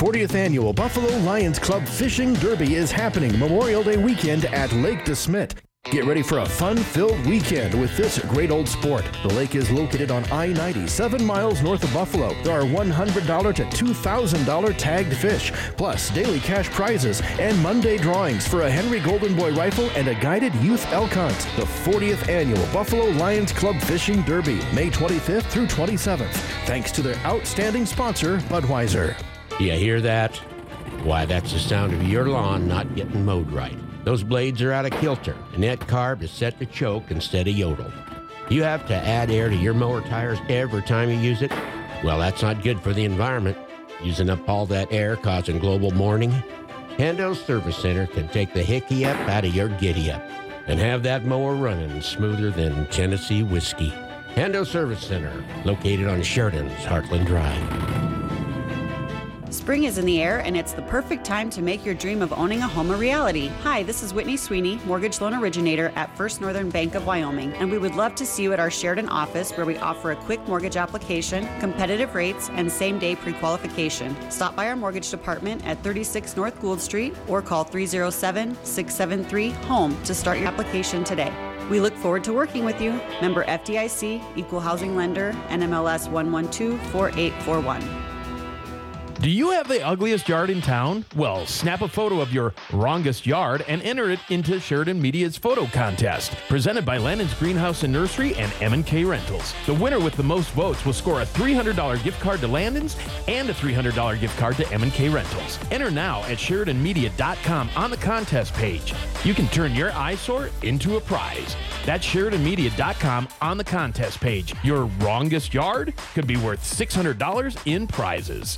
40th Annual Buffalo Lions Club Fishing Derby is happening Memorial Day weekend at Lake DeSmet. Get ready for a fun-filled weekend with this great old sport. The lake is located on I-90, 7 miles north of Buffalo. There are $100 to $2,000 tagged fish, plus daily cash prizes and Monday drawings for a Henry Golden Boy rifle and a guided youth elk hunt. The 40th Annual Buffalo Lions Club Fishing Derby, May 25th through 27th. Thanks to their outstanding sponsor, Budweiser. You hear that? Why, that's the sound of your lawn not getting mowed right. Those blades are out of kilter, and that carb is set to choke instead of yodel. You have to add air to your mower tires every time you use it? Well, that's not good for the environment. Using up all that air causing global warming? Hendo's Service Center can take the hickey up out of your giddy up and have that mower running smoother than Tennessee whiskey. Hendo Service Center, located on Sheridan's Heartland Drive. Spring is in the air, and it's the perfect time to make your dream of owning a home a reality. Hi, this is Whitney Sweeney, mortgage loan originator at First Northern Bank of Wyoming, and we would love to see you at our Sheridan office, where we offer a quick mortgage application, competitive rates, and same-day pre-qualification. Stop by our mortgage department at 36 North Gould Street or call 307-673-HOME to start your application today. We look forward to working with you. Member FDIC, Equal Housing Lender, NMLS 1124841. Do you have the ugliest yard in town? Well, snap a photo of your wrongest yard and enter it into Sheridan Media's photo contest, presented by Landon's Greenhouse and Nursery and M&K Rentals. The winner with the most votes will score a $300 gift card to Landon's and a $300 gift card to M&K Rentals. Enter now at SheridanMedia.com on the contest page. You can turn your eyesore into a prize. That's SheridanMedia.com on the contest page. Your wrongest yard could be worth $600 in prizes.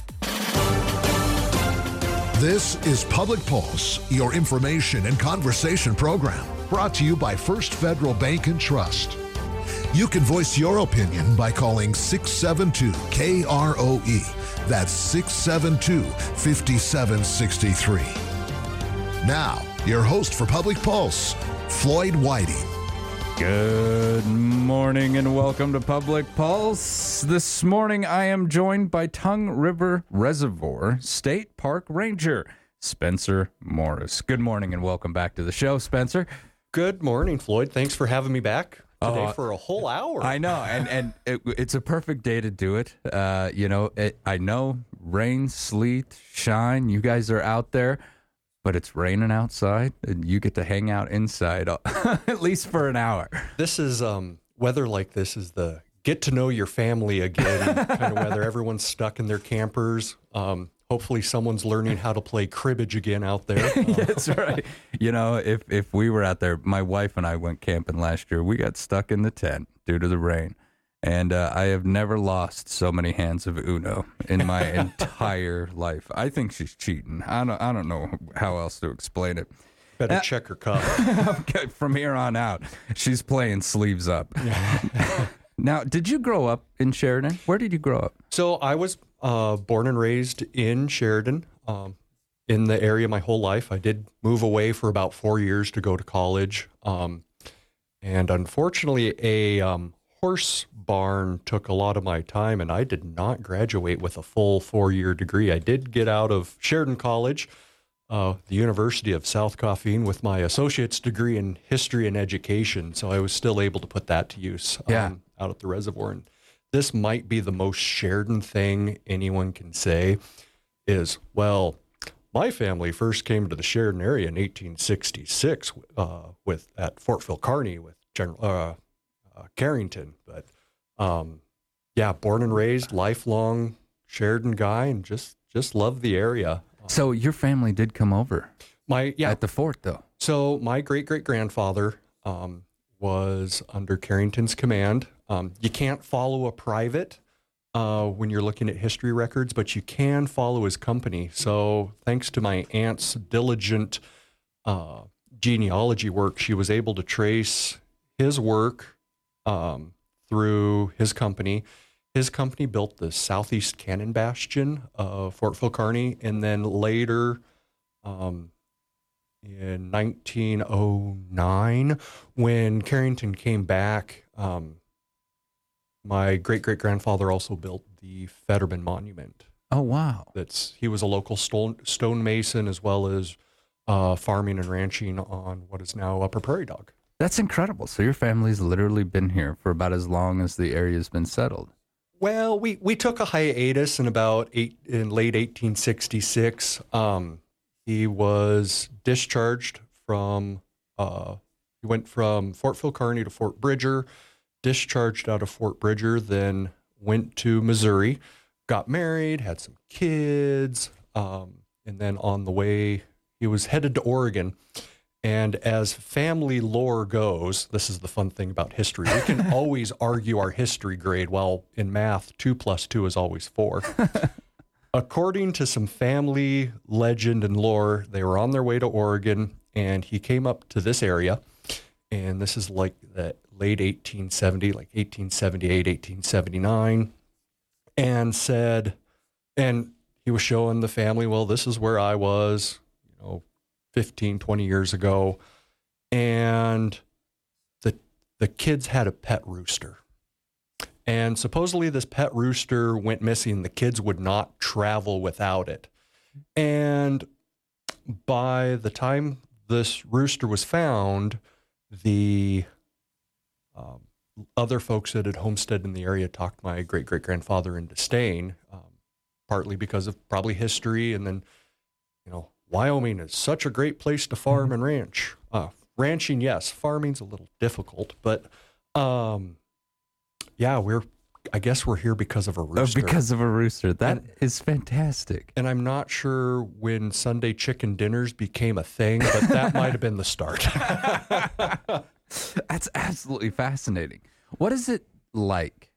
This is Public Pulse, your information and conversation program, brought to you by First Federal Bank and Trust. You can voice your opinion by calling 672-KROE. That's 672-5763. Now, your host for Public Pulse, Floyd Whiting. Good morning and welcome to Public Pulse. This morning I am joined by Tongue River Reservoir State Park Ranger, Spencer Morris. Good morning and welcome back to the show, Spencer. Good morning, Floyd. Thanks for having me back today for a whole hour. I know, and it's a perfect day to do it. I know rain, sleet, shine, you guys are out there. But it's raining outside, and you get to hang out inside at least for an hour. This is weather like this is the get to know your family again kind of weather. Everyone's stuck in their campers. Hopefully someone's learning how to play cribbage again out there. That's right. You know, if we were out there, my wife and I went camping last year. We got stuck in the tent due to the rain. And I have never lost so many hands of Uno in my entire life. I think she's cheating. I don't know how else to explain it. Better check her cup. Okay, from here on out, she's playing sleeves up. Now, did you grow up in Sheridan? Where did you grow up? So I was born and raised in Sheridan, in the area my whole life. I did move away for about 4 years to go to college. And unfortunately, a horse barn took a lot of my time, and I did not graduate with a full 4-year degree. I did get out of Sheridan College, the University of South Coffeen, with my associate's degree in history and education, so I was still able to put that to use out at the reservoir. And this might be the most Sheridan thing anyone can say is, well, my family first came to the Sheridan area in 1866 at Fort Phil Kearny with General Carrington, but born and raised, lifelong Sheridan guy, and just love the area. So your family did come over at the fort, though. So my great-great-grandfather was under Carrington's command. You can't follow a private when you're looking at history records, but you can follow his company. So thanks to my aunt's diligent genealogy work, she was able to trace his work through his company. His company built the southeast cannon bastion of Fort Phil Kearny, and then later in 1909, when Carrington came back, my great-great-grandfather also built the Fetterman Monument Oh, wow. He was a local stonemason as well as farming and ranching on what is now Upper Prairie Dog. That's incredible. So your family's literally been here for about as long as the area's been settled. Well, we took a hiatus in late 1866. He was discharged from, he went from Fort Phil Kearny to Fort Bridger, discharged out of Fort Bridger, then went to Missouri, got married, had some kids, and then on the way, he was headed to Oregon. And as family lore goes, this is the fun thing about history. We can always argue our history grade, while in math, 2 + 2 is always 4. According to some family legend and lore, they were on their way to Oregon, and he came up to this area, and this is like the late 1870, like 1878, 1879, and said, and he was showing the family, well, this is where I was, 15, 20 years ago, and the kids had a pet rooster. And supposedly this pet rooster went missing. The kids would not travel without it. And by the time this rooster was found, the other folks that had homesteaded in the area talked my great-great-grandfather into staying, partly because of probably history, and then, Wyoming is such a great place to farm and ranch. Ranching, yes. Farming's a little difficult, but yeah, I guess we're here because of a rooster. Oh, because of a rooster. That is fantastic. And I'm not sure when Sunday chicken dinners became a thing, but that might have been the start. That's absolutely fascinating. What is it like?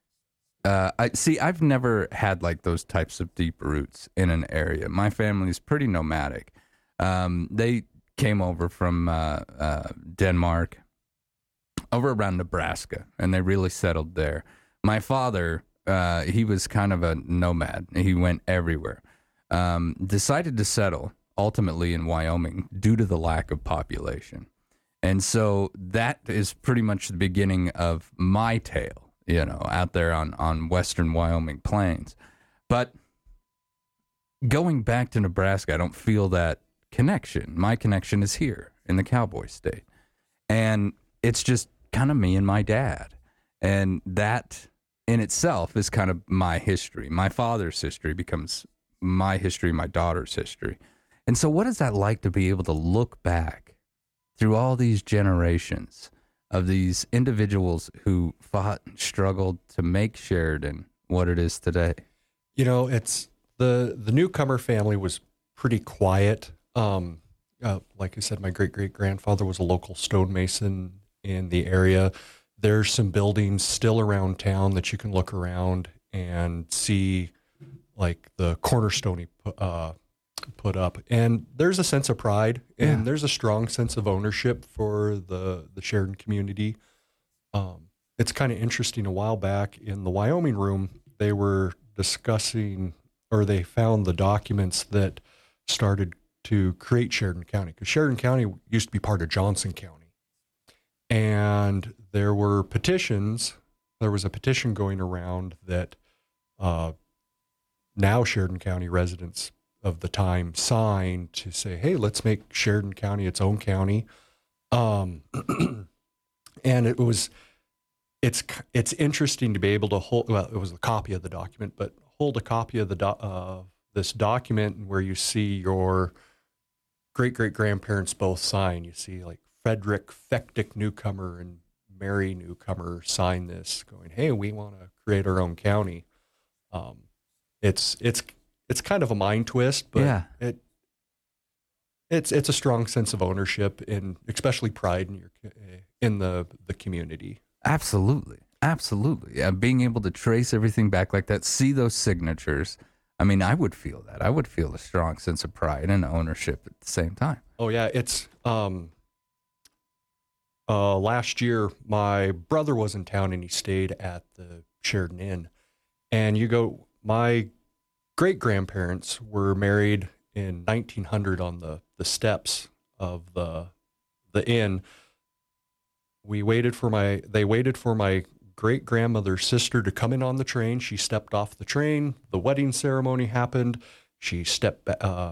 I've never had like those types of deep roots in an area. My family's pretty nomadic. They came over from Denmark, over around Nebraska, and they really settled there. My father, he was kind of a nomad. He went everywhere. Decided to settle ultimately in Wyoming due to the lack of population. And so that is pretty much the beginning of my tale, out there on western Wyoming plains. But going back to Nebraska, I don't feel that connection. My connection is here in the cowboy state. And it's just kind of me and my dad. And that in itself is kind of my history. My father's history becomes my history, my daughter's history. And so what is that like to be able to look back through all these generations of these individuals who fought and struggled to make Sheridan what it is today? It's the newcomer family was pretty quiet. Like I said, my great-great-grandfather was a local stonemason in the area. There's some buildings still around town that you can look around and see, like the cornerstone he put up. And there's a sense of pride, and there's a strong sense of ownership for the Sheridan community. It's kind of interesting. A while back in the Wyoming room, they were discussing, or they found the documents that started to create Sheridan County, because Sheridan County used to be part of Johnson County. And there were petitions. There was a petition going around that now Sheridan County residents of the time signed to say, hey, let's make Sheridan County its own county. And it's interesting to be able to hold, well, it was a copy of the document, but hold a copy of this document where you see your great-great-grandparents both sign. You see like Frederick Fectic Newcomer and Mary Newcomer sign this, going, hey, we want to create our own county. It's kind of a mind twist, but it's a strong sense of ownership and especially pride in the community. Absolutely. Yeah, being able to trace everything back like that, see those signatures. I mean, I would feel that. I would feel a strong sense of pride and ownership at the same time. Oh yeah, it's last year my brother was in town and he stayed at the Sheridan Inn, and my great-grandparents were married in 1900 on the steps of the inn. They waited for my great-grandmother's sister to come in on the train. She stepped off the train. The wedding ceremony happened. She stepped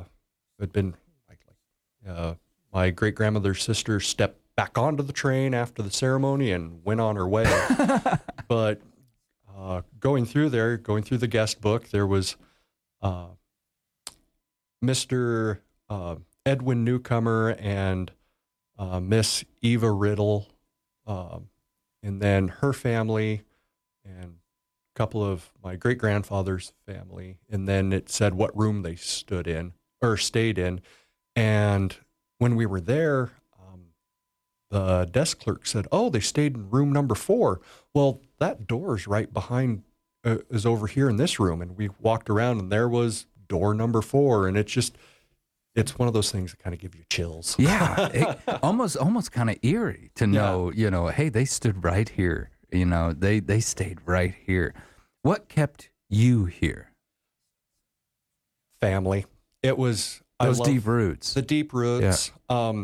my great-grandmother's sister stepped back onto the train after the ceremony and went on her way. But going through the guest book, there was Mr. Edwin Newcomer and Miss Eva Riddle, and then her family and a couple of my great-grandfather's family. And then it said what room they stayed in. And when we were there, the desk clerk said, "Oh, they stayed in room number 4. Well, that door is right behind, is over here in this room." And we walked around, and there was door number 4. And it's one of those things that kind of give you chills. Yeah, almost kind of eerie to know, hey, they stood right here. They stayed right here. What kept you here? Family. It was those deep roots. The deep roots. Yeah.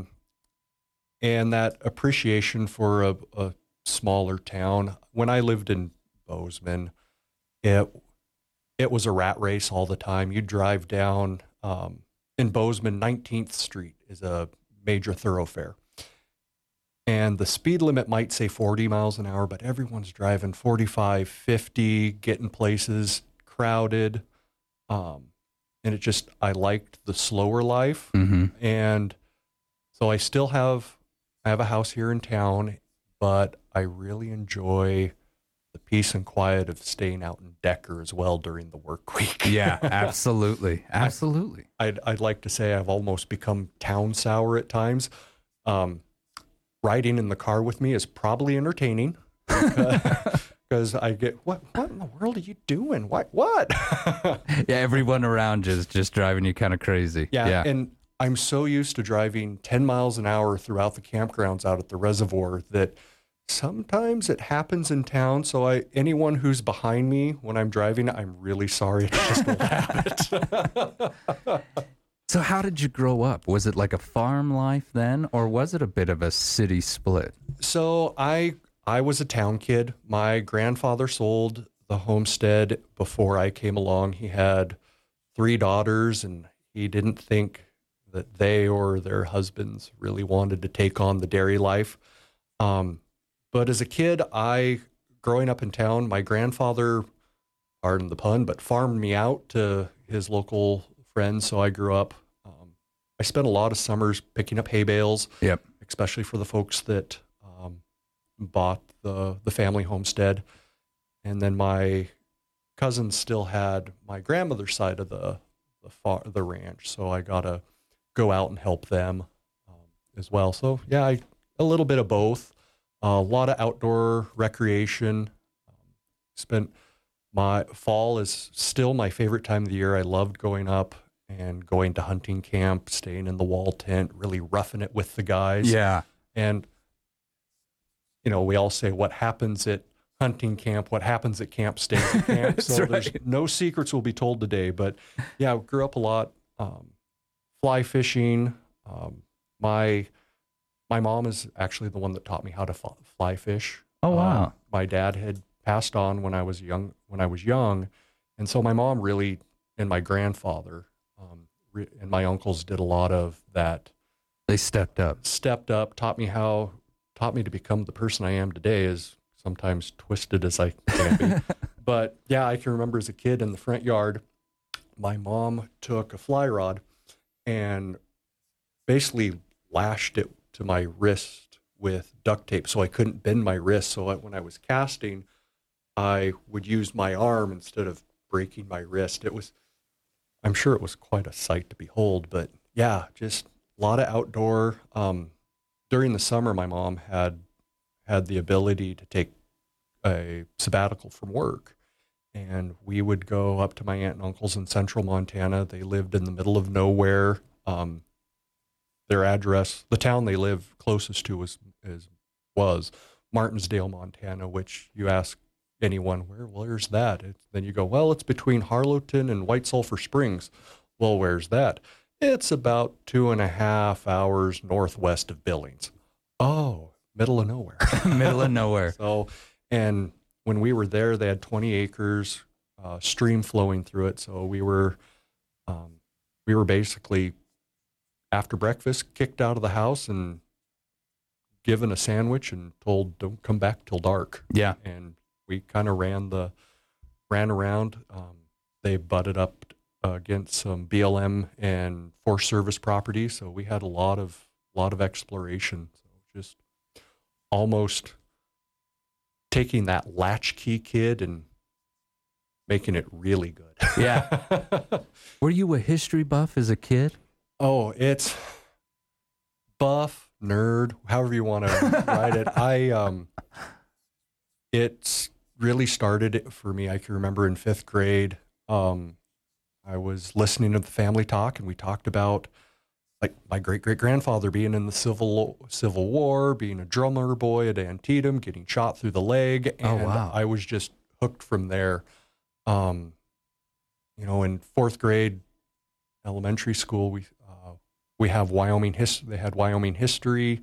And that appreciation for a smaller town. When I lived in Bozeman, it was a rat race all the time. You'd drive down in Bozeman, 19th Street is a major thoroughfare. And the speed limit might say 40 miles an hour, but everyone's driving 45, 50, getting places, crowded. And I liked the slower life. Mm-hmm. And so I have a house here in town, but I really enjoy the peace and quiet of staying out in Decker as well during the work week. Yeah, absolutely. Absolutely. I'd like to say I've almost become town sour at times. Riding in the car with me is probably entertaining because I get, what in the world are you doing? What? Yeah, everyone around is just driving you kind of crazy. Yeah. And I'm so used to driving 10 miles an hour throughout the campgrounds out at the reservoir that sometimes it happens in town. So anyone who's behind me when I'm driving, I'm really sorry. It's just old habit. So how did you grow up? Was it like a farm life then, or was it a bit of a city split? So I was a town kid. My grandfather sold the homestead before I came along. He had 3 daughters, and he didn't think that they or their husbands really wanted to take on the dairy life. But as a kid, growing up in town, my grandfather, pardon the pun, but farmed me out to his local friends. So I grew up. I spent a lot of summers picking up hay bales, yep, especially for the folks that bought the family homestead. And then my cousins still had my grandmother's side of the ranch, so I got to go out and help them as well. So yeah, a little bit of both. A lot of outdoor recreation. My fall is still my favorite time of the year. I loved going up and going to hunting camp, staying in the wall tent, really roughing it with the guys. Yeah. And, we all say what happens at hunting camp, what happens at camp stays at camp. So there's no secrets will be told today. But yeah, grew up a lot. Fly fishing. My mom is actually the one that taught me how to fly fish. Oh, wow. My dad had passed on when I was young, and so my mom really, and my grandfather, and my uncles did a lot of that. They stepped up, taught me to become the person I am today, as sometimes twisted as I can be. But yeah, I can remember as a kid in the front yard, my mom took a fly rod and basically lashed it to my wrist with duct tape so I couldn't bend my wrist. So when I was casting, I would use my arm instead of breaking my wrist. I'm sure it was quite a sight to behold, but yeah, just a lot of outdoor. During the summer, my mom had the ability to take a sabbatical from work, and we would go up to my aunt and uncle's in central Montana. They lived in the middle of nowhere. Their address, the town they live closest to was Martinsdale, Montana, which you ask anyone, where's that? Then you go, well, it's between Harlowton and White Sulphur Springs. Well, where's that? It's about 2.5 hours northwest of Billings. Oh, middle of nowhere. Middle of nowhere. So, and when we were there, they had 20 acres, stream flowing through it. So we were basically, after breakfast, kicked out of the house and given a sandwich and told, don't come back till dark. Yeah. And we kind of ran around. They butted up against some BLM and Forest Service property. So we had a lot of exploration. So just almost taking that latchkey kid and making it really good. Yeah. Were you a history buff as a kid? Oh, it's buff, nerd, however you want to write it. It's really started for me. I can remember in 5th grade, I was listening to the family talk, and we talked about like my great-great-grandfather being in the Civil War, being a drummer boy at Antietam, getting shot through the leg, and I was just hooked from there. In 4th grade elementary school, we have Wyoming history. They had Wyoming history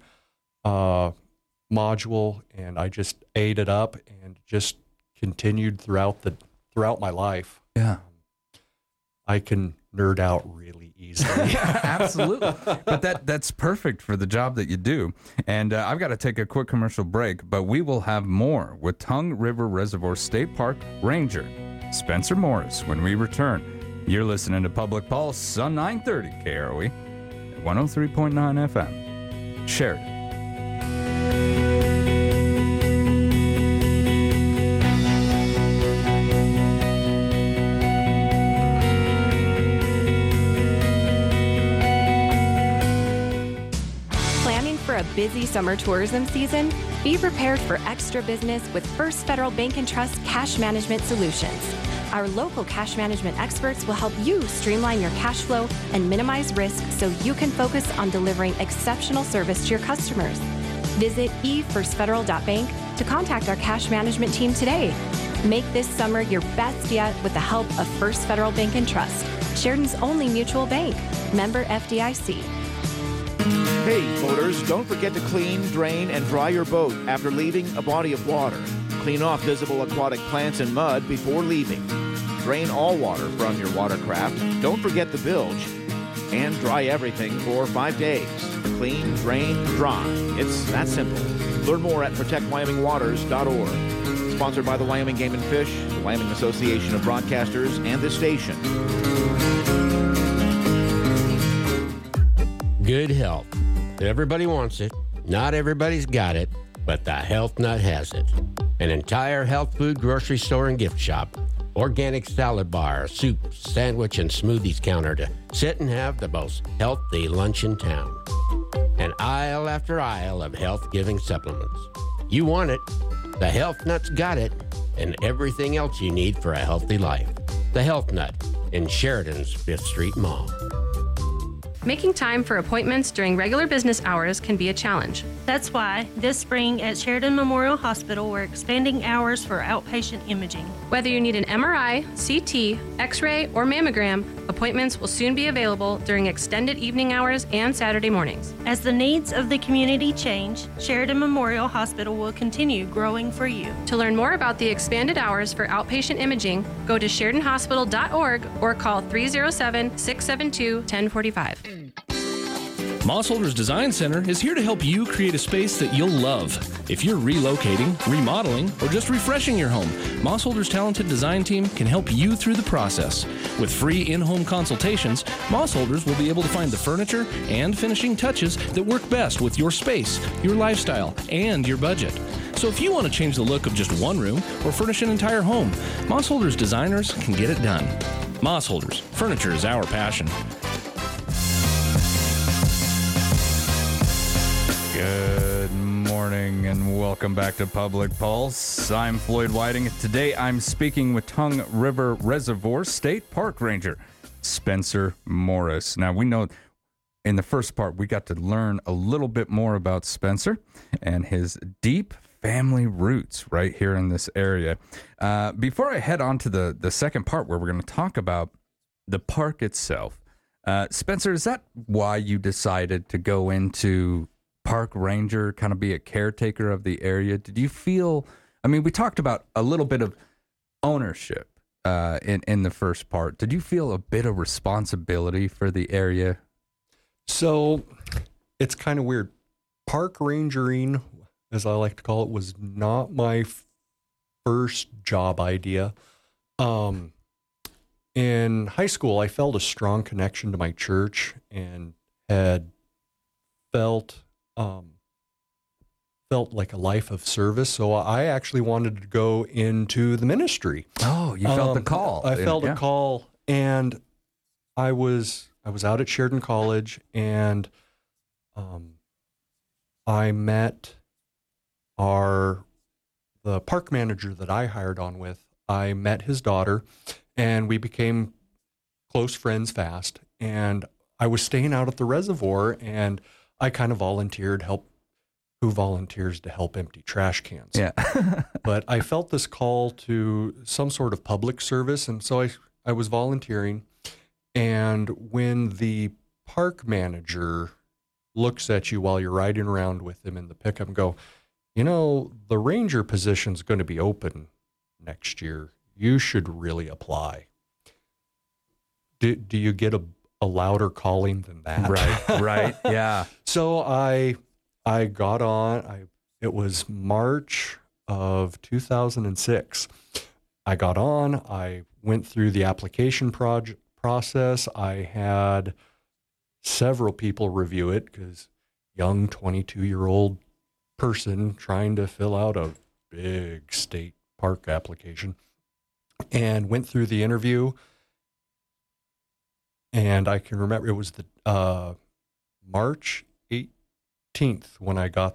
module, and I just ate it up and just continued throughout my life. Yeah. I can nerd out really easily. Absolutely. But that's perfect for the job that you do. And I've got to take a quick commercial break, but we will have more with Tongue River Reservoir State Park Ranger Spencer Morris when we return. You're listening to Public Pulse on 930 KROE, 103.9 FM. Sheridan. A busy summer tourism season? Be prepared for extra business with First Federal Bank and Trust Cash Management Solutions. Our local cash management experts will help you streamline your cash flow and minimize risk so you can focus on delivering exceptional service to your customers. Visit efirstfederal.bank to contact our cash management team today. Make this summer your best yet with the help of First Federal Bank and Trust, Sheridan's only mutual bank. Member FDIC. Hey, boaters, don't forget to clean, drain, and dry your boat after leaving a body of water. Clean off visible aquatic plants and mud before leaving. Drain all water from your watercraft. Don't forget the bilge. And dry everything for 5 days. Clean, drain, dry. It's that simple. Learn more at protectwyomingwaters.org. Sponsored by the Wyoming Game and Fish, the Wyoming Association of Broadcasters, and this station. Good health. Everybody wants it. Not everybody's got it, but the Health Nut has it. An entire health food grocery store and gift shop. Organic salad bar, soup, sandwich, and smoothies counter to sit and have the most healthy lunch in town. An aisle after aisle of health-giving supplements. You want it. The Health Nut's got it. And everything else you need for a healthy life. The Health Nut in Sheridan's 5th Street Mall. Making time for appointments during regular business hours can be a challenge. That's why this spring at Sheridan Memorial Hospital, we're expanding hours for outpatient imaging. Whether you need an MRI, CT, X-ray, or mammogram, appointments will soon be available during extended evening hours and Saturday mornings. As the needs of the community change, Sheridan Memorial Hospital will continue growing for you. To learn more about the expanded hours for outpatient imaging, go to SheridanHospital.org or call 307-672-1045. Mossholders Design Center is here to help you create a space that you'll love. If you're relocating, remodeling, or just refreshing your home, Mossholders' talented design team can help you through the process. With free in-home consultations, Mossholders will be able to find the furniture and finishing touches that work best with your space, your lifestyle, and your budget. So if you want to change the look of just one room or furnish an entire home, Mossholders designers can get it done. Mossholders, furniture is our passion. Good morning and welcome back to Public Pulse. I'm Floyd Whiting. Today I'm speaking with Tongue River Reservoir State Park Ranger Spencer Morris. Now we know in the first part we got to learn a little bit more about Spencer and his deep family roots right here in this area. Before I head on to the second part where we're going to talk about the park itself, Spencer, is that why you decided to go into park ranger, kind of be a caretaker of the area? Did you feel I mean, we talked about a little bit of ownership in the first part. Did you feel a bit of responsibility for the area? So it's kind of weird. Park rangering, as I like to call it, was not my first job idea. In high school, I felt a strong connection to my church and had felt like a life of service. So I actually wanted to go into the ministry. Oh, you felt the call. I felt a call, and I was out at Sheridan College, and I met the park manager that I hired on with. I met his daughter, and we became close friends fast. And I was staying out at the reservoir, and I kind of volunteered, who volunteers to help empty trash cans. Yeah. But I felt this call to some sort of public service, and so I was volunteering. And when the park manager looks at you while you're riding around with him in the pickup and go, the ranger position's going to be open next year. You should really apply. Do you get a louder calling than that? Right, yeah. So I got on. It was March of 2006. I got on. I went through the application process. I had several people review it because young 22-year-old person trying to fill out a big state park application, and went through the interview. And I can remember it was the March 18th when I got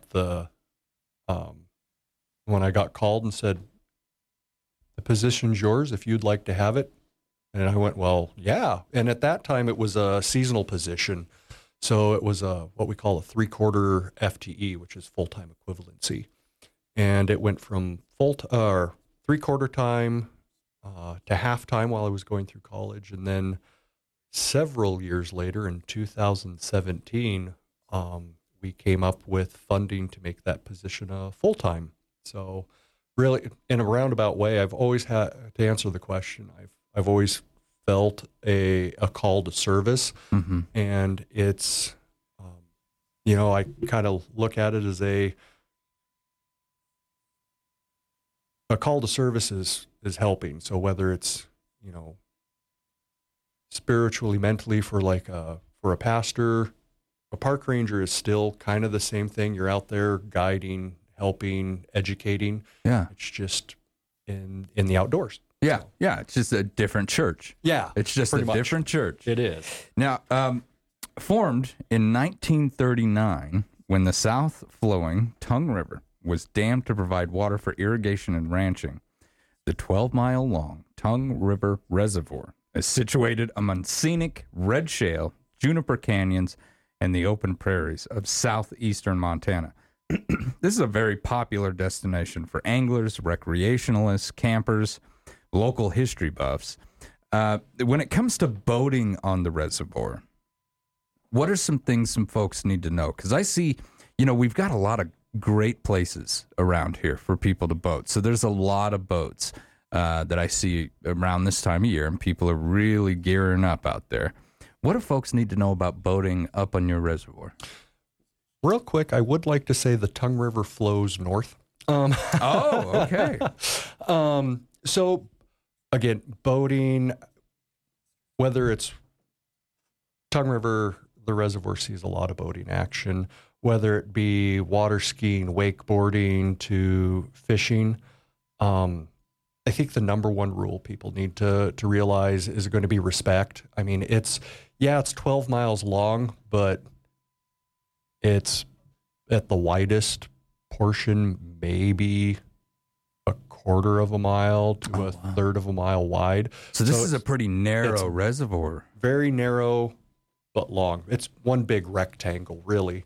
when I got called and said, the position's yours if you'd like to have it. And I went, well, yeah. And at that time it was a seasonal position. So it was what we call a 3/4 FTE, which is full-time equivalency. And it went from 3/4 time to half-time while I was going through college. And then several years later, in 2017, we came up with funding to make that position full-time. So really, in a roundabout way, I've always had to answer the question. I've always felt a call to service, and it's, I kind of look at it as a call to service is helping. So whether it's, spiritually, mentally for a pastor, a park ranger is still kind of the same thing. You're out there guiding, helping, educating. Yeah. It's just in the outdoors. Yeah. Yeah. It's just a different church. Yeah. It's just a different church. It is. Now, formed in 1939 when the south flowing Tongue River was dammed to provide water for irrigation and ranching, the 12-mile long Tongue River Reservoir is situated among scenic red shale, juniper canyons, and the open prairies of southeastern Montana. This is a very popular destination for anglers, recreationalists, campers, local history buffs. When it comes to boating on the reservoir, what are some things some folks need to know? Because I see, we've got a lot of great places around here for people to boat. So there's a lot of boats that I see around this time of year, and people are really gearing up out there. What do folks need to know about boating up on your reservoir? Real quick, I would like to say the Tongue River flows north. Oh, okay. So, again, boating, whether it's Tongue River, the reservoir sees a lot of boating action, whether it be water skiing, wakeboarding, to fishing. I think the number one rule people need to realize is going to be respect. I mean, it's 12 miles long, but it's at the widest portion, maybe a quarter of a mile to a third of a mile wide. So this is a pretty narrow reservoir. Very narrow, but long. It's one big rectangle, really.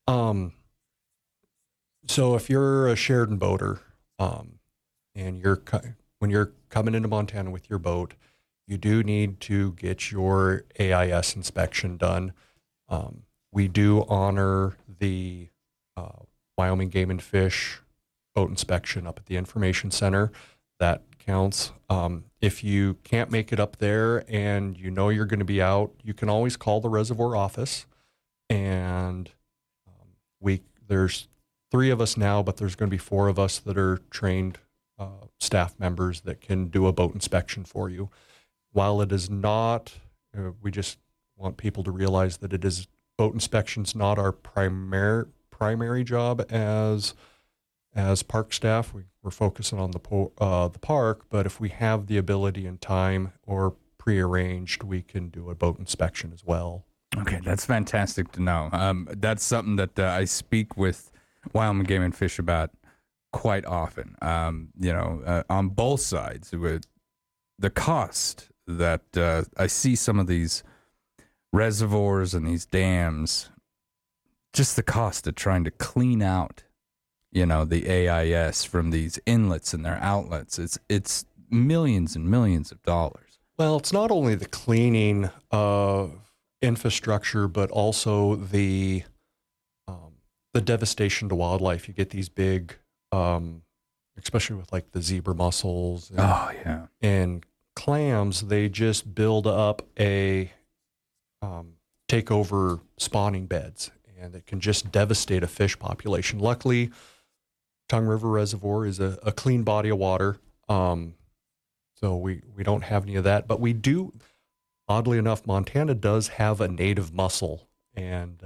So if you're a Sheridan boater, and when you're coming into Montana with your boat, you do need to get your AIS inspection done. We do honor the Wyoming Game and Fish boat inspection up at the information center. That counts. If you can't make it up there and you know you're going to be out, you can always call the reservoir office. And there's 3 of us now, but there's going to be 4 of us that are trained staff members that can do a boat inspection for you. While it is not, we just want people to realize that it is boat inspection's not our primary job as park staff. We're focusing on the park, but if we have the ability and time or prearranged, we can do a boat inspection as well. Okay, that's fantastic to know. That's something that I speak with Wyoming Game and Fish about quite often. On both sides, with the cost that I see some of these reservoirs and these dams, just the cost of trying to clean out, the AIS from these inlets and their outlets. It's millions and millions of dollars. Well, it's not only the cleaning of infrastructure, but also the devastation to wildlife. You get these big, especially with like the zebra mussels and clams, they just build up take over spawning beds, and it can just devastate a fish population. Luckily, Tongue River Reservoir is a clean body of water, so we don't have any of that. But we do, oddly enough, Montana does have a native mussel, and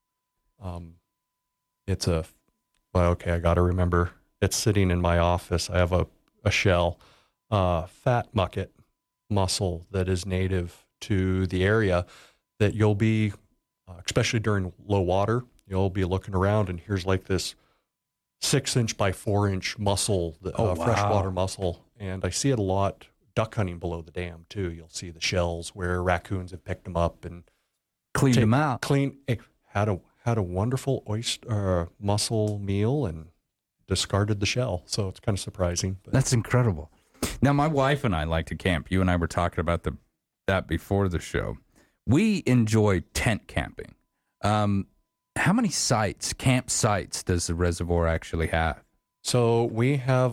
I got to remember, it's sitting in my office. I have a shell, fat mucket mussel that is native to the area that you'll be, especially during low water, you'll be looking around and here's like this 6-inch by 4-inch mussel, freshwater mussel. And I see it a lot duck hunting below the dam too. You'll see the shells where raccoons have picked them up and cleaned them out. Had a wonderful mussel meal and discarded the shell. So it's kind of surprising. But. That's incredible. Now, my wife and I like to camp. You and I were talking about that before the show. We enjoy tent camping. How many campsites does the reservoir actually have? So we have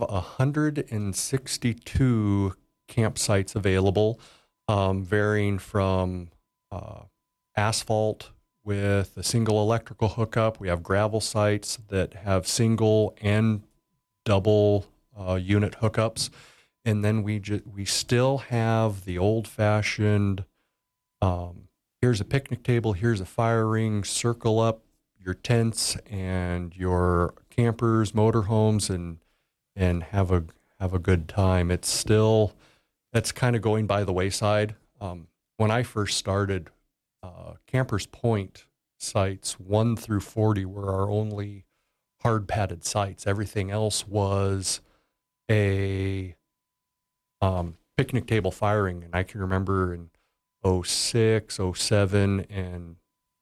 162 campsites available, varying from asphalt with a single electrical hookup. We have gravel sites that have single and double unit hookups. And then we still have the old-fashioned, here's a picnic table, here's a fire ring, circle up your tents and your campers, motorhomes, and have a good time. That's kind of going by the wayside. When I first started, Campers Point sites 1 through 40 were our only hard padded sites. Everything else was a picnic table firing, and I can remember in 06, 07, and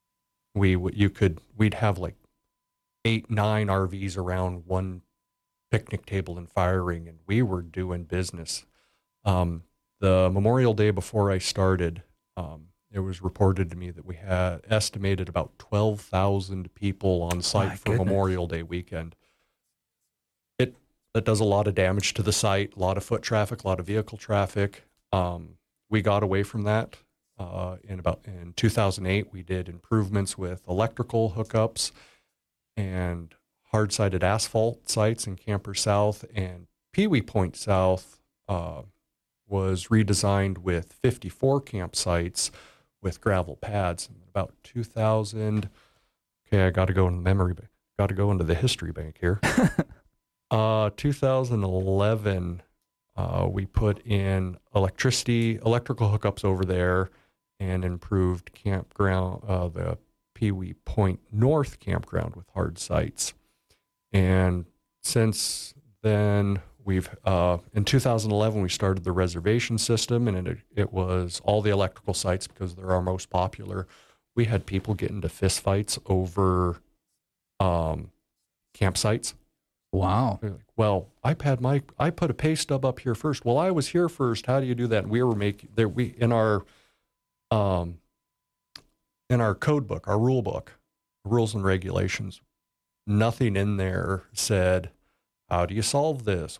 we'd have like 8, 9 RVs around one picnic table and firing, and we were doing business. The Memorial Day before I started, it was reported to me that we had estimated about 12,000 people on site for Memorial Day weekend. That does a lot of damage to the site, a lot of foot traffic, a lot of vehicle traffic. We got away from that. In 2008, we did improvements with electrical hookups and hard-sided asphalt sites in Camper South, and Pee Wee Point South was redesigned with 54 campsites with gravel pads. And about 2000, I got to go in got to go into the history bank here. 2011, we put in electrical hookups over there, and improved campground, the Pee Wee Point North campground with hard sites. And since then, in 2011, we started the reservation system, and it was all the electrical sites because they're our most popular. We had people get into fistfights over campsites. Wow. They're like, well, I put a pay stub up here first. Well, I was here first. How do you do that? And we were in our code book, our rule book, rules and regulations, nothing in there said how do you solve this?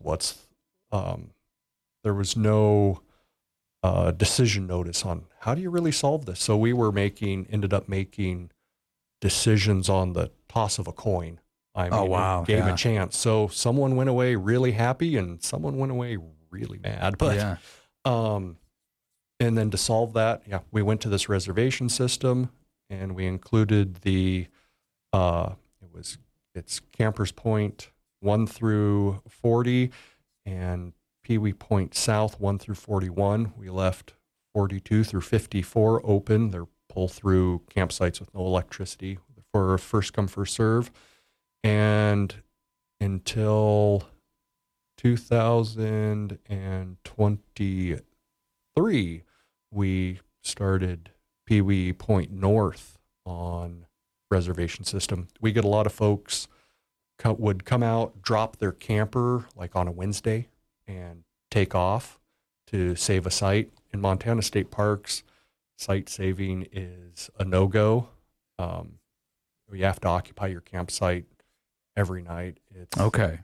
There was no decision notice on how do you really solve this. So we ended up making decisions on the toss of a coin. I mean, it gave a chance. So someone went away really happy and someone went away really mad. But and then to solve that, we went to this reservation system, and we included it's Campers Point 1 through 40 and Pee Wee Point South 1 through 41. We left 42 through 54 open. They're pull-through campsites with no electricity for first come, first serve. And until 2023, we started Pee Wee Point North on reservation system. We get a lot of folks would come out, drop their camper like on a Wednesday and take off to save a site. In Montana State Parks, site saving is a no-go. You have to occupy your campsite every night. It's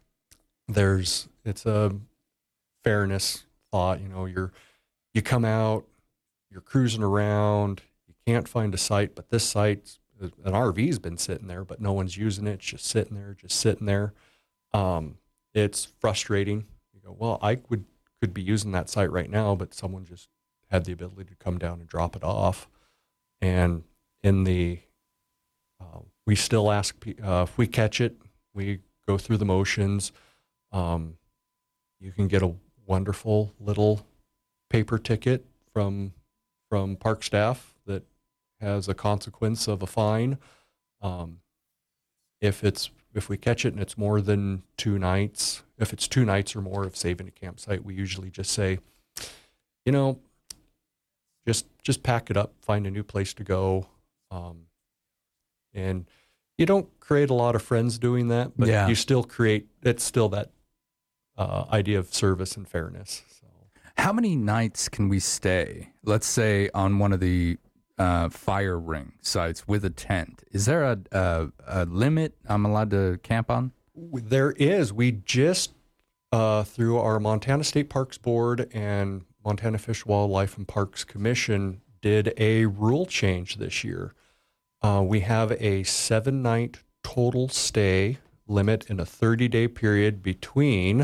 a fairness thought. You come out, you're cruising around, you can't find a site, but this site, an RV's been sitting there, but no one's using it. It's just sitting there. It's frustrating. You go, well, I could be using that site right now, but someone just had the ability to come down and drop it off. And we still ask if we catch it, we go through the motions. You can get a wonderful little paper ticket from park staff that has a consequence of a fine. If we catch it and it's more than 2 nights, if it's 2 nights or more of saving a campsite, we usually just say, just pack it up, find a new place to go. And you don't create a lot of friends doing that, but you still it's still that idea of service and fairness. So. How many nights can we stay? Let's say on one of the fire ring sites with a tent. Is there a limit I'm allowed to camp on? There is. We just, through our Montana State Parks Board and Montana Fish, Wildlife, and Parks Commission, did a rule change this year. We have a 7-night total stay limit in a 30-day period between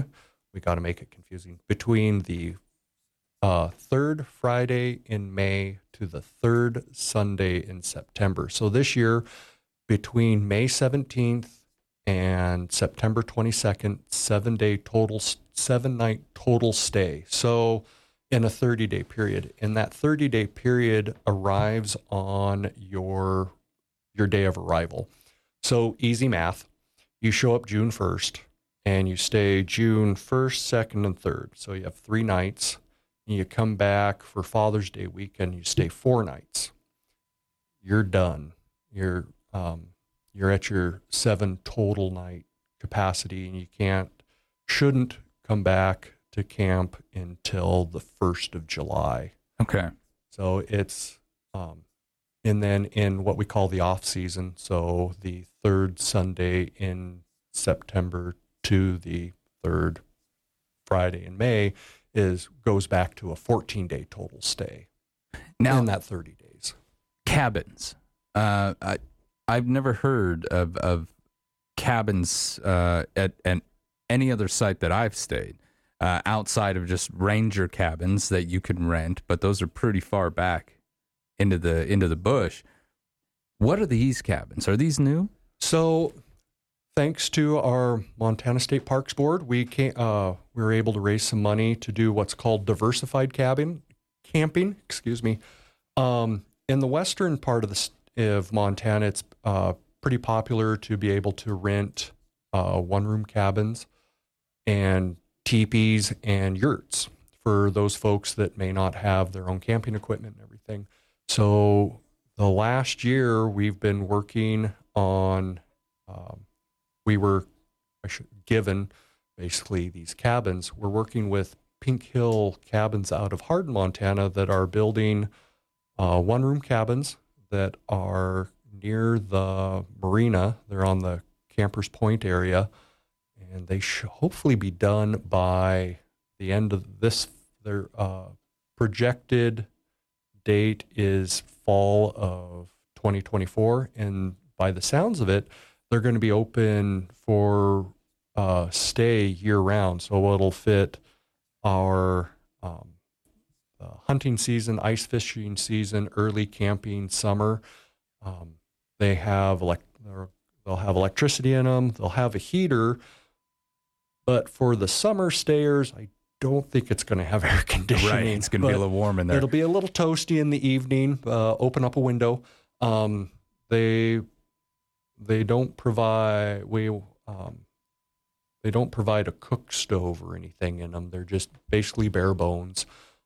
the third Friday in May to the third Sunday in September. So this year, between May 17th and September 22nd, 7-night total stay. So in a 30-day period. And that 30-day period arrives on your day of arrival. So easy math. You show up June 1st and you stay June 1st, 2nd, and 3rd. So you have 3 nights. And you come back for Father's Day weekend, you stay 4 nights. You're done. You're at your 7 total night capacity, and you shouldn't come back to camp until the 1st of July. Okay. So it's, and then in what we call the off season, so the 3rd Sunday in September to the 3rd Friday in May goes back to a 14-day total stay. Now in that 30 days. Cabins. I've never heard of cabins at any other site that I've stayed outside of just ranger cabins that you can rent, but those are pretty far back into the bush. What are these cabins? Are these new? So, thanks to our Montana State Parks Board, we were able to raise some money to do what's called diversified camping. In the western part of Montana, it's pretty popular to be able to rent one-room cabins and teepees and yurts for those folks that may not have their own camping equipment and everything. So the last year we've been working on, we were given basically these cabins. We're working with Pink Hill Cabins out of Hardin, Montana, that are building one-room cabins that are near the marina. They're on the Campers Point area, and they should hopefully be done by the end of this. Their projected date is fall of 2024, and by the sounds of it, they're going to be open for stay year-round, so it'll fit our hunting season, ice fishing season, early camping, summer. They'll have electricity in them. They'll have a heater, but for the summer stayers, I don't think it's going to have air conditioning. Right, it's going to be a little warm in there. It'll be a little toasty in the evening. Open up a window. They don't provide they don't provide a cook stove or anything in them. They're just basically bare bones.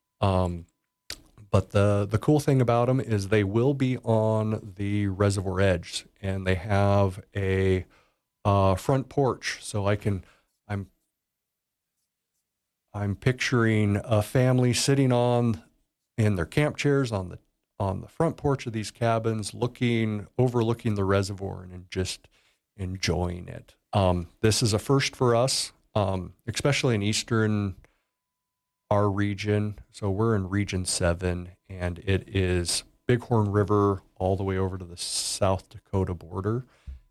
But the cool thing about them is they will be on the reservoir edge, and they have a front porch. So I'm picturing a family sitting in their camp chairs on the front porch of these cabins, overlooking the reservoir and just enjoying it. This is a first for us, especially in our region. So we're in Region 7, and it is Bighorn River all the way over to the South Dakota border.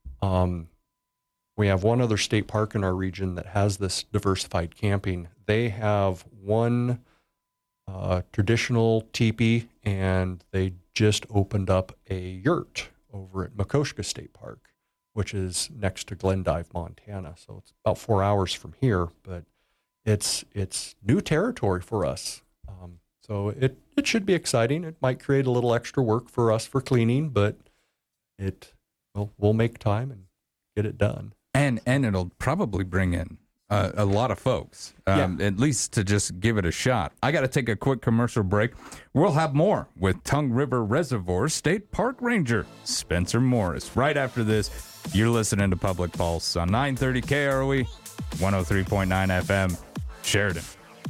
We have one other state park in our region that has this diversified camping. They have one traditional teepee, and they just opened up a yurt over at Makoshka State Park, which is next to Glendive, Montana. So it's about 4 hours from here, but it's new territory for us. So it should be exciting. It might create a little extra work for us for cleaning, but we'll make time and get it done. And it'll probably bring in a lot of folks, at least to just give it a shot. I got to take a quick commercial break. We'll have more with Tongue River Reservoir State Park Ranger Spencer Morris. Right after this, you're listening to Public Pulse on 930 KROE, 103.9 FM, Sheridan.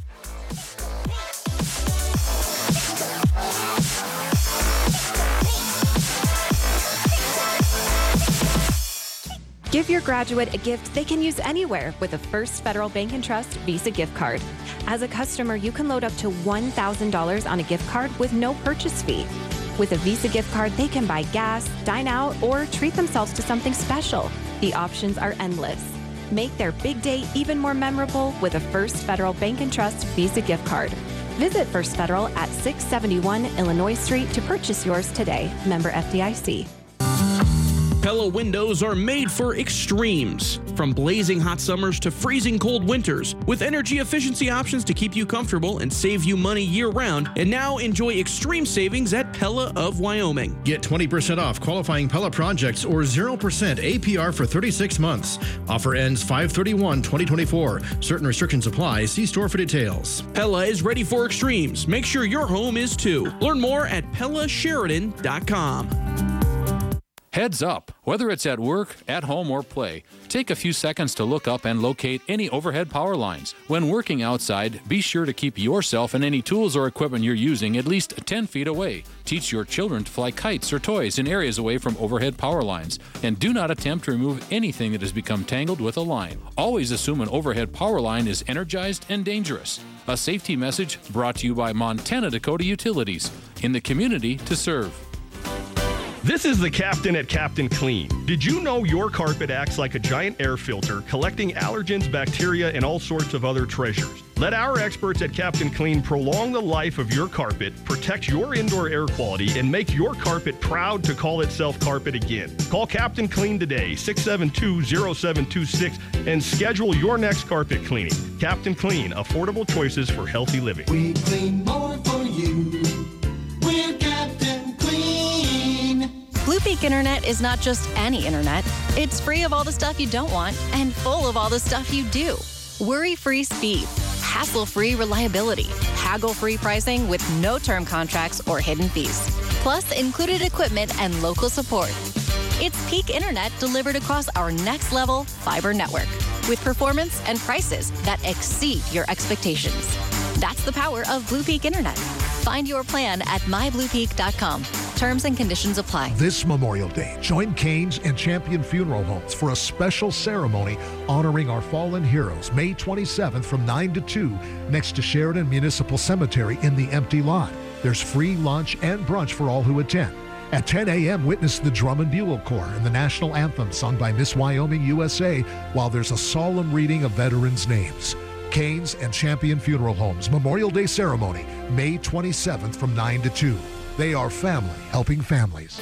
Give your graduate a gift they can use anywhere with a First Federal Bank & Trust Visa gift card. As a customer, you can load up to $1,000 on a gift card with no purchase fee. With a Visa gift card, they can buy gas, dine out, or treat themselves to something special. The options are endless. Make their big day even more memorable with a First Federal Bank & Trust Visa gift card. Visit First Federal at 671 Illinois Street to purchase yours today. Member FDIC. Pella windows are made for extremes, from blazing hot summers to freezing cold winters, with energy efficiency options to keep you comfortable and save you money year-round. And now enjoy extreme savings at Pella of Wyoming. Get 20% off qualifying Pella projects or 0% APR for 36 months. Offer ends 5/31/2024. Certain restrictions apply. See store for details. Pella is ready for extremes. Make sure your home is too. Learn more at PellaSheridan.com. Heads up! Whether it's at work, at home, or play, take a few seconds to look up and locate any overhead power lines. When working outside, be sure to keep yourself and any tools or equipment you're using at least 10 feet away. Teach your children to fly kites or toys in areas away from overhead power lines. And do not attempt to remove anything that has become tangled with a line. Always assume an overhead power line is energized and dangerous. A safety message brought to you by Montana Dakota Utilities. In the community to serve. This is the Captain at Captain Clean. Did you know your carpet acts like a giant air filter, collecting allergens, bacteria, and all sorts of other treasures? Let our experts at Captain Clean prolong the life of your carpet, protect your indoor air quality, and make your carpet proud to call itself carpet again. Call Captain Clean today, 672-0726, and schedule your next carpet cleaning. Captain Clean, affordable choices for healthy living. We clean more for you. We're Captain Clean. Blue Peak Internet is not just any internet. It's free of all the stuff you don't want and full of all the stuff you do. Worry-free speed, hassle-free reliability, haggle-free pricing with no term contracts or hidden fees, plus included equipment and local support. It's Peak Internet delivered across our next-level fiber network with performance and prices that exceed your expectations. That's the power of Blue Peak Internet. Find your plan at mybluepeak.com. Terms and conditions apply. This Memorial Day, join Canes and Champion Funeral Homes for a special ceremony honoring our fallen heroes, May 27th from 9 to 2 next to Sheridan Municipal Cemetery in the empty lot. There's free lunch and brunch for all who attend. At 10 a.m., witness the Drum and Bugle Corps and the national anthem sung by Miss Wyoming USA while there's a solemn reading of veterans' names. Canes and Champion Funeral Homes Memorial Day Ceremony, May 27th from 9 to 2. They are family helping families.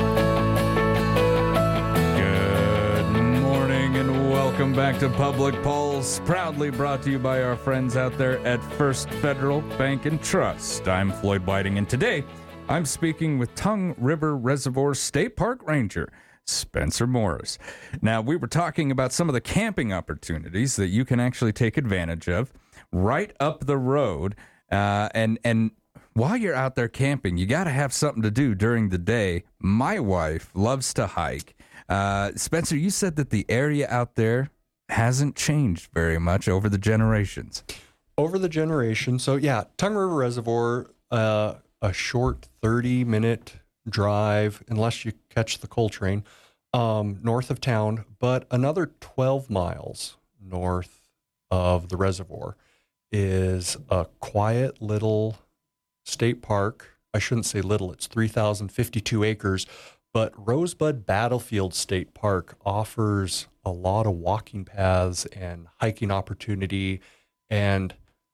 Good morning and welcome back to Public Pulse, proudly brought to you by our friends out there at First Federal Bank and Trust. I'm Floyd Whiting, and today I'm speaking with Tongue River Reservoir State Park Ranger Spencer Morris. Now, we were talking about some of the camping opportunities that you can actually take advantage of right up the road. And while you're out there camping, you got to have something to do during the day. My wife loves to hike. Spencer, you said that the area out there hasn't changed very much over the generations. Over the generations. So, yeah, Tongue River Reservoir, a short 30-minute drive, unless you catch the coal train, north of town, but another 12 miles north of the reservoir is a quiet little state park. I shouldn't say little, it's 3,052 acres, but Rosebud Battlefield State Park offers a lot of walking paths and hiking opportunity. And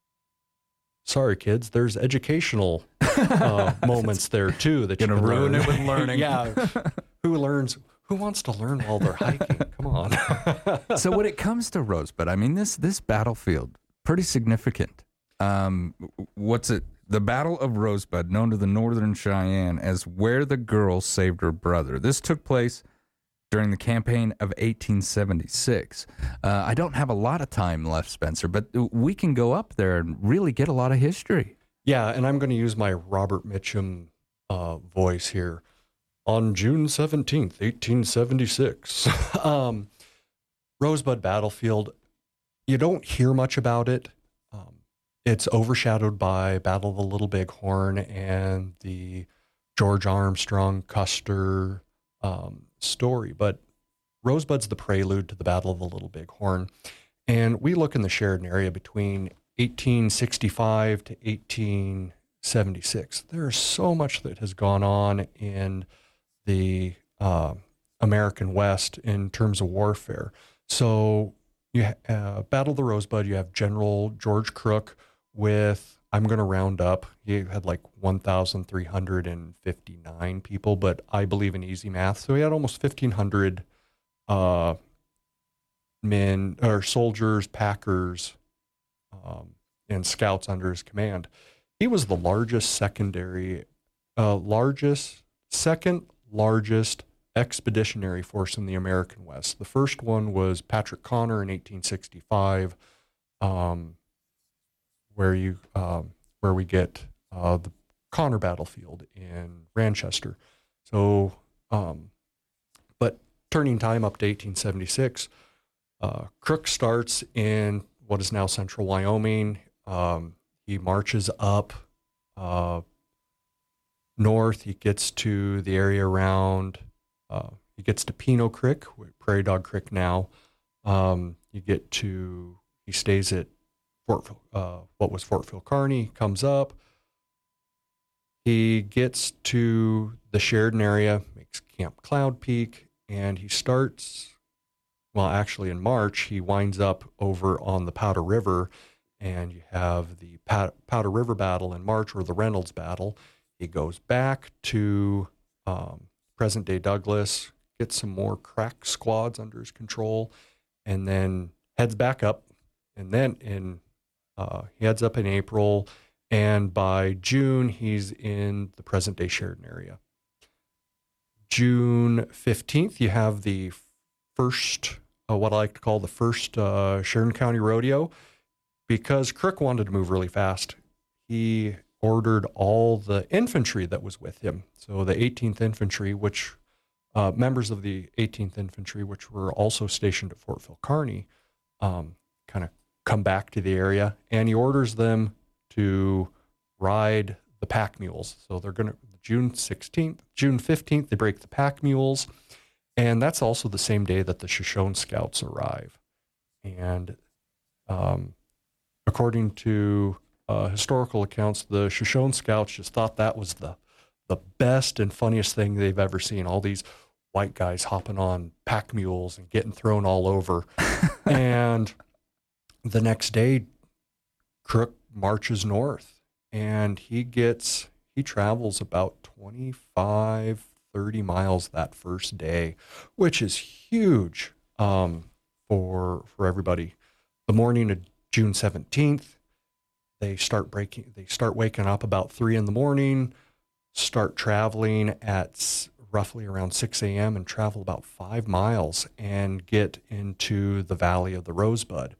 sorry, kids, there's educational moments there too that you're gonna ruin it with learning. Yeah, who wants to learn while they're hiking? Come on. So when it comes to Rosebud, I mean, this battlefield, pretty significant. What's it? The Battle of Rosebud, known to the Northern Cheyenne as where the girl saved her brother. This took place during the campaign of 1876. I don't have a lot of time left, Spencer, but we can go up there and really get a lot of history. Yeah, and I'm going to use my Robert Mitchum voice here. On June 17th, 1876, Rosebud Battlefield, you don't hear much about it. It's overshadowed by Battle of the Little Bighorn and the George Armstrong Custer story, but Rosebud's the prelude to the Battle of the Little Bighorn. And we look in the Sheridan area between 1865 to 1876. There's so much that has gone on in the American West in terms of warfare. So you Battle of the Rosebud, you have General George Crook with, I'm going to round up, he had like 1,359 people, but I believe in easy math. So he had almost 1,500 men or soldiers, packers, and scouts under his command. He was the second largest expeditionary force in the American West. The first one was Patrick Connor in 1865, where we get the Connor Battlefield in Ranchester. So, but turning time up to 1876, Crook starts in what is now central Wyoming. He marches up north. He gets to the area around, he gets to Pino Creek, Prairie Dog Creek now. He stays at what was Fort Phil Kearny, comes up. He gets to the Sheridan area, makes Camp Cloud Peak, and he starts, well, actually in March, he winds up over on the Powder River, and you have the Powder River Battle in March, or the Reynolds Battle. He goes back to present-day Douglas, gets some more crack squads under his control, and then heads back up. And then he heads up in April, and by June, he's in the present-day Sheridan area. June 15th, you have the first, what I like to call the first Sheridan County Rodeo. Because Crook wanted to move really fast, he ordered all the infantry that was with him. So the 18th Infantry, which members of the 18th Infantry, which were also stationed at Fort Phil Kearny, kind of come back to the area, and he orders them to ride the pack mules. So the June 15th, they break the pack mules. And that's also the same day that the Shoshone Scouts arrive. And according to historical accounts, the Shoshone Scouts just thought that was the best and funniest thing they've ever seen. All these white guys hopping on pack mules and getting thrown all over. And the next day, Crook marches north, and he travels about 25, 30 miles that first day, which is huge for everybody. The morning of June 17th, they start waking up about 3 in the morning, start traveling at roughly around 6 a.m. and travel about 5 miles and get into the Valley of the Rosebud.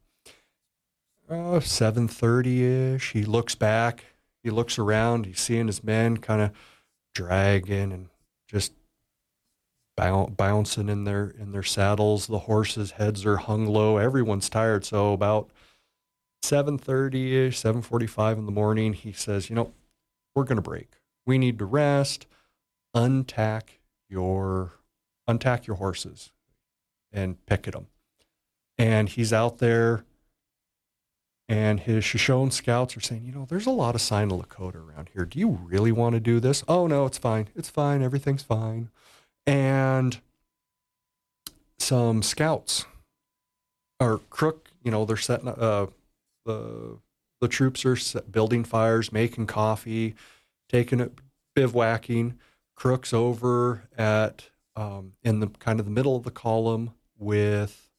7:30-ish, he looks back, he looks around, he's seeing his men kind of dragging and just bouncing in their saddles. The horses' heads are hung low. Everyone's tired. So about 7:30-ish, 7:45 in the morning, he says, we're going to break. We need to rest. Untack your horses and picket them. And he's out there, and his Shoshone Scouts are saying, there's a lot of sign of Lakota around here. Do you really want to do this? Oh, no, it's fine. It's fine. Everything's fine. And some scouts are Crook, they're setting the troops are building fires, making coffee, taking it, bivouacking. Crook's over at in the kind of the middle of the column with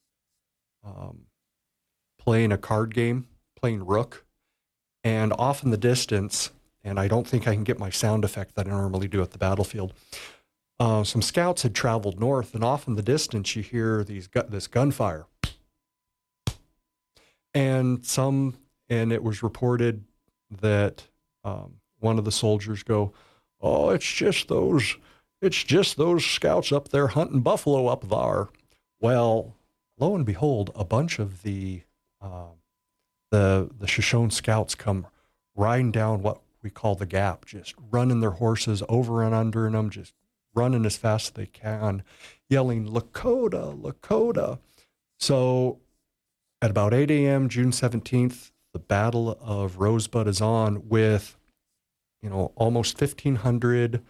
playing a card game, playing Rook, and off in the distance, and I don't think I can get my sound effect that I normally do at the battlefield. Some scouts had traveled north, and off in the distance you hear this gunfire. And it was reported that one of the soldiers go, "Oh, it's just those scouts up there hunting buffalo up there." Well, lo and behold, a bunch of the Shoshone Scouts come riding down what we call the gap, just running their horses over and under them, just running as fast as they can, yelling, "Lakota, Lakota." So at about 8 a.m., June 17th, the Battle of Rosebud is on with, almost 1,500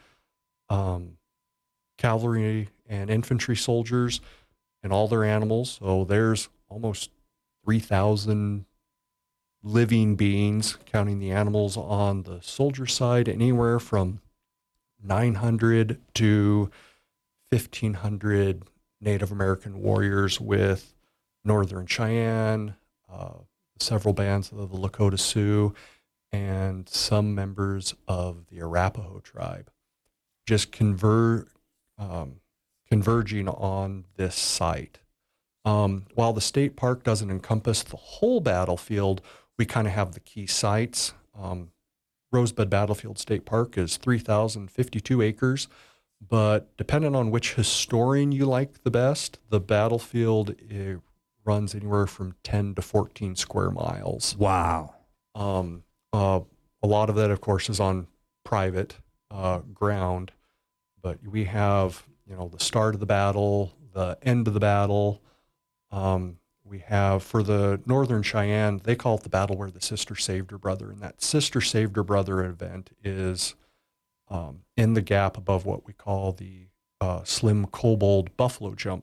cavalry and infantry soldiers and all their animals. So there's almost 3,000 living beings, counting the animals on the soldier side, anywhere from 900 to 1,500 Native American warriors with Northern Cheyenne, several bands of the Lakota Sioux, and some members of the Arapaho tribe, just converging on this site. While the state park doesn't encompass the whole battlefield, we kind of have the key sites. Rosebud Battlefield State Park is 3,052 acres, but depending on which historian you like the best, the battlefield runs anywhere from 10 to 14 square miles. Wow. A lot of that, of course, is on private ground, but we have, the start of the battle, the end of the battle. We have, for the Northern Cheyenne, they call it the battle where the sister saved her brother. And that sister saved her brother event is in the gap above what we call the Slim Kobold Buffalo Jump.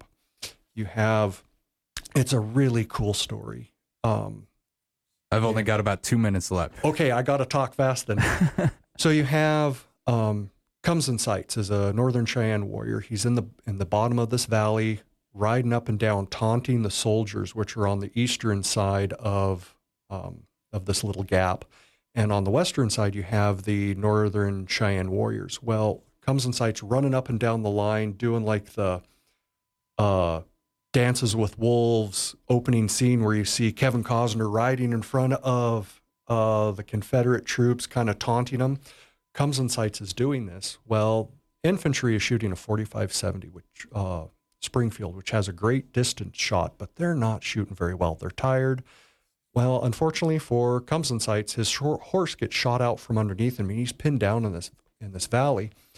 It's a really cool story. I've only got about 2 minutes left. Okay, I got to talk fast then. So you have Comes in Sights as a Northern Cheyenne warrior. He's in the bottom of this valley, riding up and down, taunting the soldiers, which are on the eastern side of this little gap. And on the western side, you have the Northern Cheyenne warriors. Well, Comes in Sights running up and down the line, doing like the Dances with Wolves opening scene where you see Kevin Costner riding in front of the Confederate troops, kind of taunting them. Comes in Sights is doing this. Well, infantry is shooting a 45-70, which Springfield, which has a great distance shot, but they're not shooting very well. They're tired. Well, unfortunately for Comes in Sights, his horse gets shot out from underneath him, and he's pinned down in this valley.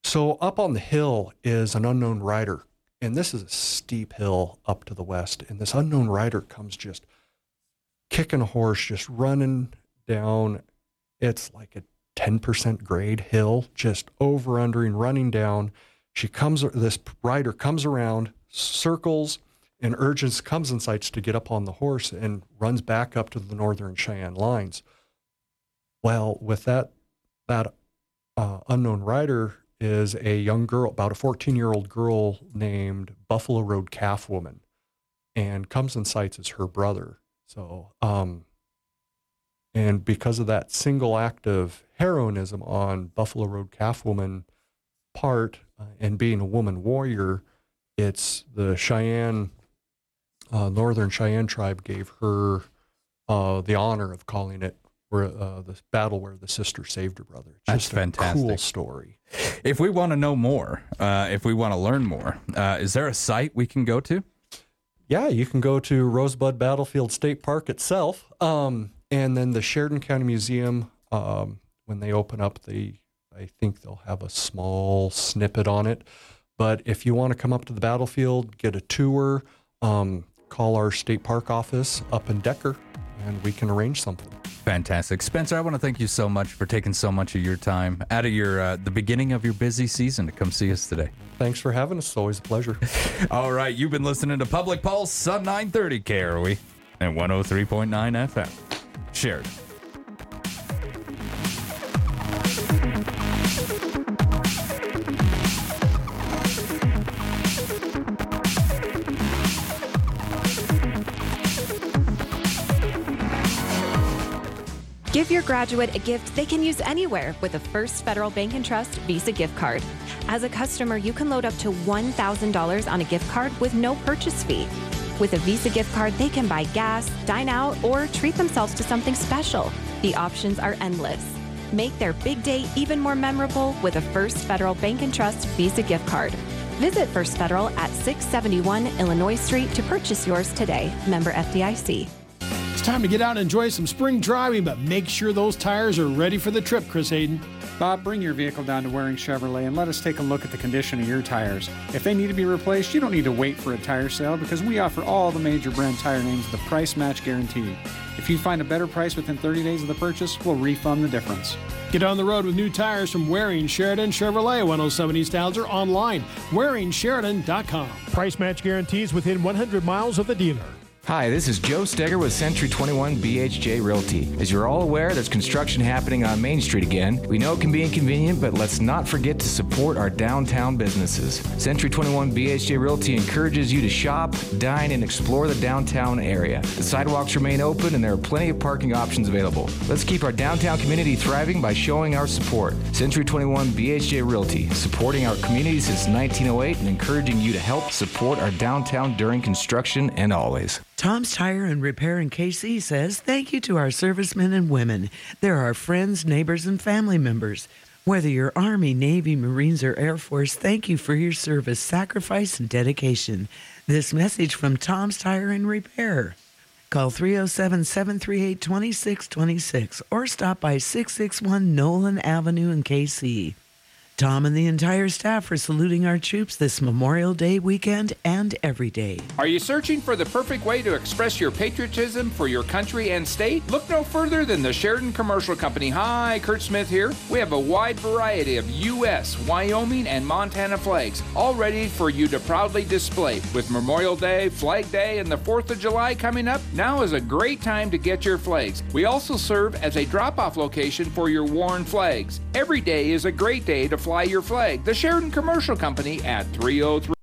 So up on the hill is an unknown rider, and this is a steep hill up to the west, and this unknown rider comes just kicking a horse, just running down. It's like a 10% grade hill, just over-undering, running down. This rider comes around, circles, and urges comes and sights to get up on the horse and runs back up to the Northern Cheyenne lines. Well, with that unknown rider is a young girl, about a 14-year-old girl named Buffalo Road Calf Woman, and comes and sights as her brother. So, and because of that single act of heroism on Buffalo Road Calf Woman part, and being a woman warrior, it's the Cheyenne, Northern Cheyenne tribe gave her the honor of calling it the battle where the sister saved her brother. It's That's just fantastic. A cool story. If we want to know more, if we want to learn more, is there a site we can go to? Yeah, you can go to Rosebud Battlefield State Park itself, and then the Sheridan County Museum. When they open up, I think they'll have a small snippet on it. But if you want to come up to the battlefield, get a tour, call our state park office up in Decker, and we can arrange something. Fantastic. Spencer, I want to thank you so much for taking so much of your time out of your the beginning of your busy season to come see us today. Thanks for having us. It's always a pleasure. All right, you've been listening to Public Pulse on 930 KROE and 103.9 FM. Sheridan. Give your graduate a gift they can use anywhere with a First Federal Bank & Trust Visa gift card. As a customer, you can load up to $1,000 on a gift card with no purchase fee. With a Visa gift card, they can buy gas, dine out, or treat themselves to something special. The options are endless. Make their big day even more memorable with a First Federal Bank & Trust Visa gift card. Visit First Federal at 671 Illinois Street to purchase yours today. Member FDIC. It's time to get out and enjoy some spring driving, but make sure those tires are ready for the trip, Chris Hayden. Bob, bring your vehicle down to Waring Chevrolet and let us take a look at the condition of your tires. If they need to be replaced, you don't need to wait for a tire sale because we offer all the major brand tire names with a price match guarantee. If you find a better price within 30 days of the purchase, we'll refund the difference. Get on the road with new tires from Waring Sheridan Chevrolet, 107 East Alger, online, WaringSheridan.com. Price match guarantees within 100 miles of the dealer. Hi, this is Joe Steger with Century 21 BHJ Realty. As you're all aware, there's construction happening on Main Street again. We know it can be inconvenient, but let's not forget to support our downtown businesses. Century 21 BHJ Realty encourages you to shop, dine, and explore the downtown area. The sidewalks remain open and there are plenty of parking options available. Let's keep our downtown community thriving by showing our support. Century 21 BHJ Realty, supporting our community since 1908 and encouraging you to help support our downtown during construction and always. Tom's Tire and Repair in KC says thank you to our servicemen and women. They're our friends, neighbors, and family members. Whether you're Army, Navy, Marines, or Air Force, thank you for your service, sacrifice, and dedication. This message from Tom's Tire and Repair. Call 307-738-2626 or stop by 661 Nolan Avenue in KC. Tom and the entire staff are saluting our troops this Memorial Day weekend and every day. Are you searching for the perfect way to express your patriotism for your country and state? Look no further than the Sheridan Commercial Company. Hi, Kurt Smith here. We have a wide variety of U.S., Wyoming, and Montana flags, all ready for you to proudly display. With Memorial Day, Flag Day, and the 4th of July coming up, now is a great time to get your flags. We also serve as a drop-off location for your worn flags. Every day is a great day to fly your flag. The Sheridan Commercial Company at 303